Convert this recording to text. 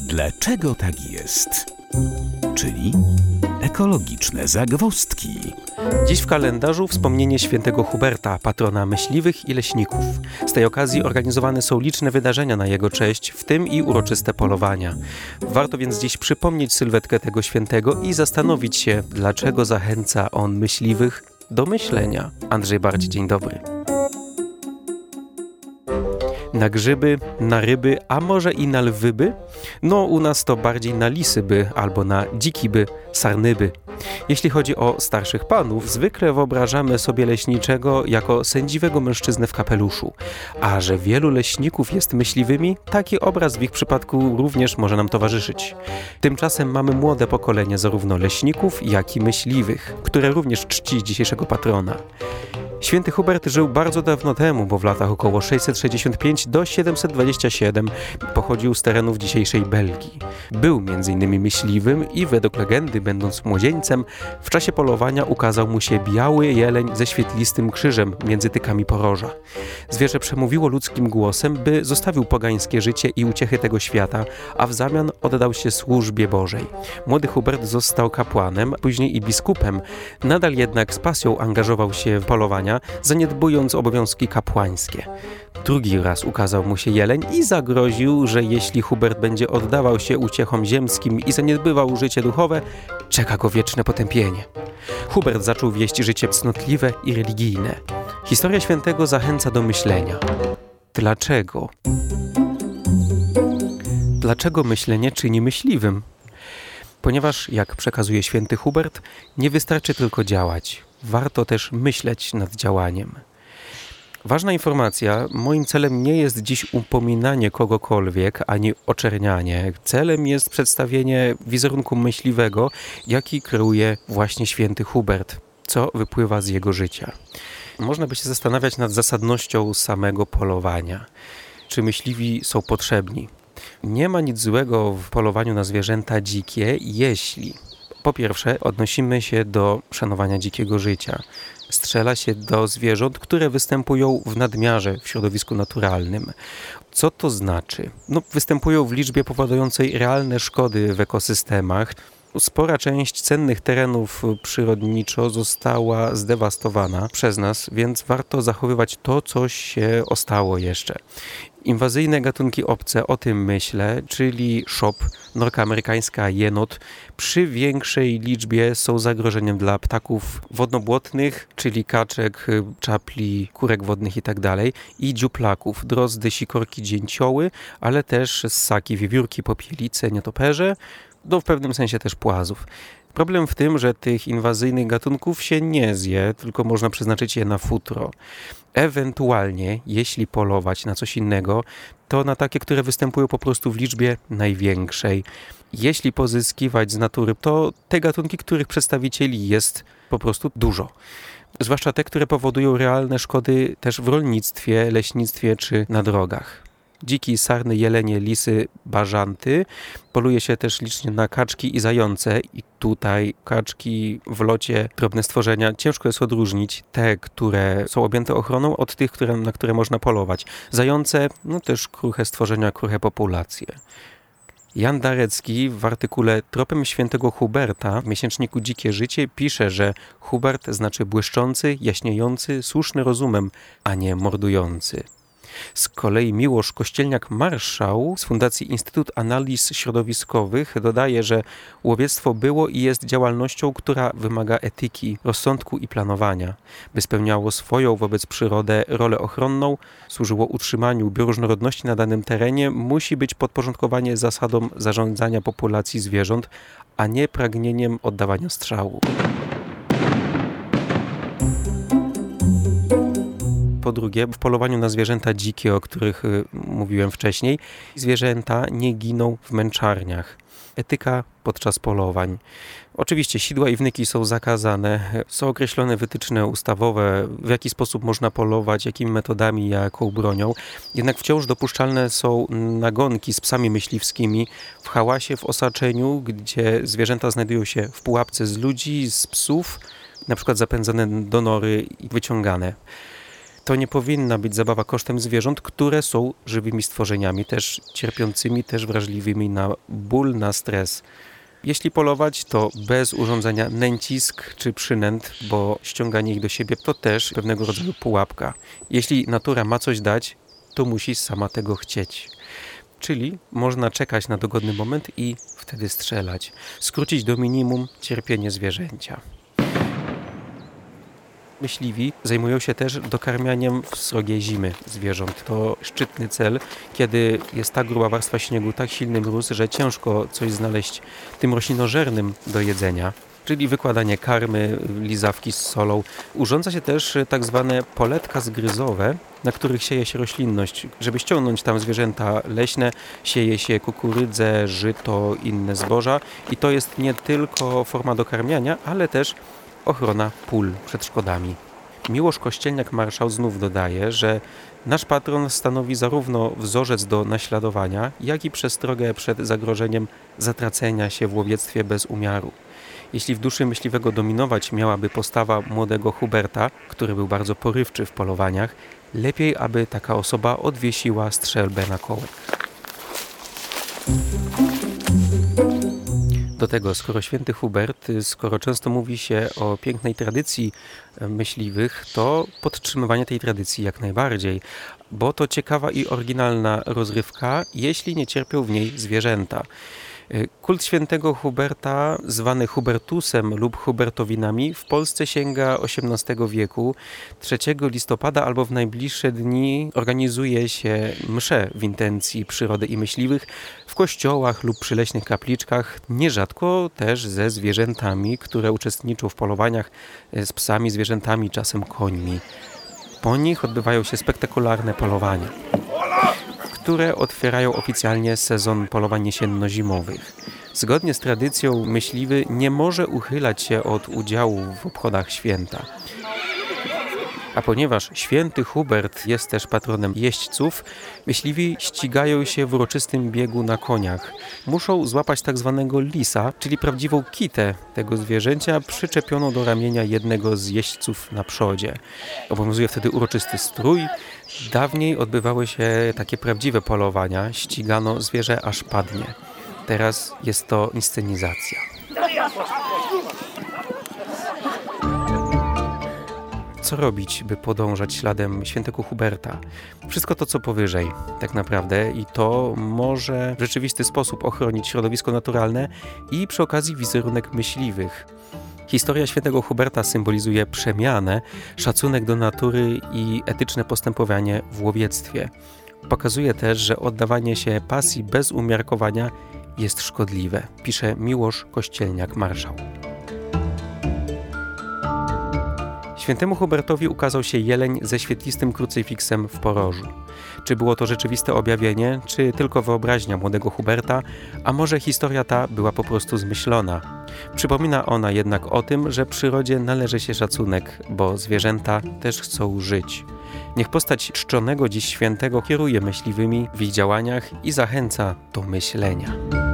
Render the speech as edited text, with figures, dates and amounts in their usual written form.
Dlaczego tak jest? Czyli ekologiczne zagwozdki. Dziś w kalendarzu wspomnienie świętego Huberta, patrona myśliwych i leśników. Z tej okazji organizowane są liczne wydarzenia na jego cześć, w tym i uroczyste polowania. Warto więc dziś przypomnieć sylwetkę tego świętego i zastanowić się, dlaczego zachęca on myśliwych do myślenia. Andrzej Barć, dzień dobry. Na grzyby, na ryby, a może i na lwyby? No u nas to bardziej na lisyby albo na dzikiby, sarnyby. Jeśli chodzi o starszych panów, zwykle wyobrażamy sobie leśniczego jako sędziwego mężczyznę w kapeluszu. A że wielu leśników jest myśliwymi, taki obraz w ich przypadku również może nam towarzyszyć. Tymczasem mamy młode pokolenie zarówno leśników, jak i myśliwych, które również czci dzisiejszego patrona. Święty Hubert żył bardzo dawno temu, bo w latach około 665 do 727 pochodził z terenów dzisiejszej Belgii. Był m.in. myśliwym i według legendy, będąc młodzieńcem, w czasie polowania ukazał mu się biały jeleń ze świetlistym krzyżem między tykami poroża. Zwierzę przemówiło ludzkim głosem, by zostawił pogańskie życie i uciechy tego świata, a w zamian oddał się służbie Bożej. Młody Hubert został kapłanem, później i biskupem. Nadal jednak z pasją angażował się w polowania, zaniedbując obowiązki kapłańskie. Drugi raz ukazał mu się jeleń i zagroził, że jeśli Hubert będzie oddawał się uciechom ziemskim i zaniedbywał życie duchowe, czeka go wieczne potępienie. Hubert zaczął wieść życie cnotliwe i religijne. Historia świętego zachęca do myślenia. Dlaczego? Dlaczego myślenie czyni myśliwym? Ponieważ, jak przekazuje święty Hubert, nie wystarczy tylko działać. Warto też myśleć nad działaniem. Ważna informacja, moim celem nie jest dziś upominanie kogokolwiek, ani oczernianie. Celem jest przedstawienie wizerunku myśliwego, jaki kreuje właśnie święty Hubert, co wypływa z jego życia. Można by się zastanawiać nad zasadnością samego polowania. Czy myśliwi są potrzebni? Nie ma nic złego w polowaniu na zwierzęta dzikie, jeśli po pierwsze odnosimy się do szanowania dzikiego życia. Strzela się do zwierząt, które występują w nadmiarze w środowisku naturalnym. Co to znaczy? Występują w liczbie powodującej realne szkody w ekosystemach. Spora część cennych terenów przyrodniczo została zdewastowana przez nas, więc warto zachowywać to, co się ostało jeszcze. Inwazyjne gatunki obce, o tym myślę, czyli szop, norka amerykańska, jenot, przy większej liczbie są zagrożeniem dla ptaków wodnobłotnych, czyli kaczek, czapli, kurek wodnych itd. i dziuplaków, drozdy, sikorki, dzięcioły, ale też ssaki, wiewiórki, popielice, nietoperze, w pewnym sensie też płazów. Problem w tym, że tych inwazyjnych gatunków się nie zje, tylko można przeznaczyć je na futro. Ewentualnie, jeśli polować na coś innego, to na takie, które występują po prostu w liczbie największej. Jeśli pozyskiwać z natury, to te gatunki, których przedstawicieli jest po prostu dużo. Zwłaszcza te, które powodują realne szkody też w rolnictwie, leśnictwie czy na drogach. Dziki, sarny, jelenie, lisy, bażanty. Poluje się też licznie na kaczki i zające. I tutaj kaczki w locie, drobne stworzenia. Ciężko jest odróżnić te, które są objęte ochroną, od tych, na które można polować. Zające, też kruche stworzenia, kruche populacje. Jan Darecki w artykule Tropem świętego Huberta w miesięczniku Dzikie Życie pisze, że Hubert znaczy błyszczący, jaśniejący, słuszny rozumem, a nie mordujący. Z kolei Miłosz Kościelniak-Marszał z Fundacji Instytut Analiz Środowiskowych dodaje, że łowiectwo było i jest działalnością, która wymaga etyki, rozsądku i planowania. By spełniało swoją wobec przyrody rolę ochronną, służyło utrzymaniu bioróżnorodności na danym terenie, musi być podporządkowanie zasadom zarządzania populacji zwierząt, a nie pragnieniem oddawania strzału. Po drugie, w polowaniu na zwierzęta dzikie, o których mówiłem wcześniej, zwierzęta nie giną w męczarniach. Etyka podczas polowań. Oczywiście sidła i wnyki są zakazane, są określone wytyczne ustawowe, w jaki sposób można polować, jakimi metodami, jaką bronią. Jednak wciąż dopuszczalne są nagonki z psami myśliwskimi w hałasie, w osaczeniu, gdzie zwierzęta znajdują się w pułapce z ludzi, z psów, na przykład zapędzane do nory i wyciągane. To nie powinna być zabawa kosztem zwierząt, które są żywymi stworzeniami, też cierpiącymi, też wrażliwymi na ból, na stres. Jeśli polować, to bez urządzenia nęcisk czy przynęt, bo ściąganie ich do siebie to też pewnego rodzaju pułapka. Jeśli natura ma coś dać, to musi sama tego chcieć. Czyli można czekać na dogodny moment i wtedy strzelać. Skrócić do minimum cierpienie zwierzęcia. Myśliwi zajmują się też dokarmianiem w srogiej zimy zwierząt. To szczytny cel, kiedy jest tak gruba warstwa śniegu, tak silny mróz, że ciężko coś znaleźć tym roślinożernym do jedzenia. Czyli wykładanie karmy, lizawki z solą. Urządza się też tak zwane poletka zgryzowe, na których sieje się roślinność. Żeby ściągnąć tam zwierzęta leśne, sieje się kukurydzę, żyto, inne zboża. I to jest nie tylko forma dokarmiania, ale też ochrona pól przed szkodami. Miłosz Kościelniak-Marszał znów dodaje, że nasz patron stanowi zarówno wzorzec do naśladowania, jak i przestrogę przed zagrożeniem zatracenia się w łowiectwie bez umiaru. Jeśli w duszy myśliwego dominować miałaby postawa młodego Huberta, który był bardzo porywczy w polowaniach, lepiej, aby taka osoba odwiesiła strzelbę na kołek. Do tego, skoro święty Hubert, skoro często mówi się o pięknej tradycji myśliwych, to podtrzymywanie tej tradycji jak najbardziej, bo to ciekawa i oryginalna rozrywka, jeśli nie cierpią w niej zwierzęta. Kult świętego Huberta, zwany Hubertusem lub Hubertowinami, w Polsce sięga XVIII wieku. 3 listopada albo w najbliższe dni organizuje się msze w intencji przyrody i myśliwych w kościołach lub przyleśnych kapliczkach, nierzadko też ze zwierzętami, które uczestniczą w polowaniach, z psami, zwierzętami, czasem końmi. Po nich odbywają się spektakularne polowania, które otwierają oficjalnie sezon polowań jesienno-zimowych. Zgodnie z tradycją myśliwy nie może uchylać się od udziału w obchodach święta. A ponieważ święty Hubert jest też patronem jeźdźców, myśliwi ścigają się w uroczystym biegu na koniach. Muszą złapać tak zwanego lisa, czyli prawdziwą kitę tego zwierzęcia przyczepioną do ramienia jednego z jeźdźców na przodzie. Obowiązuje wtedy uroczysty strój. Dawniej odbywały się takie prawdziwe polowania, ścigano zwierzę aż padnie. Teraz jest to inscenizacja. Co robić, by podążać śladem świętego Huberta? Wszystko to, co powyżej, tak naprawdę, i to może w rzeczywisty sposób ochronić środowisko naturalne i przy okazji wizerunek myśliwych. Historia świętego Huberta symbolizuje przemianę, szacunek do natury i etyczne postępowanie w łowiectwie. Pokazuje też, że oddawanie się pasji bez umiarkowania jest szkodliwe, pisze Miłosz Kościelniak-Marszał. Świętemu Hubertowi ukazał się jeleń ze świetlistym krucyfiksem w porożu. Czy było to rzeczywiste objawienie, czy tylko wyobraźnia młodego Huberta, a może historia ta była po prostu zmyślona? Przypomina ona jednak o tym, że przyrodzie należy się szacunek, bo zwierzęta też chcą żyć. Niech postać czczonego dziś świętego kieruje myśliwymi w ich działaniach i zachęca do myślenia.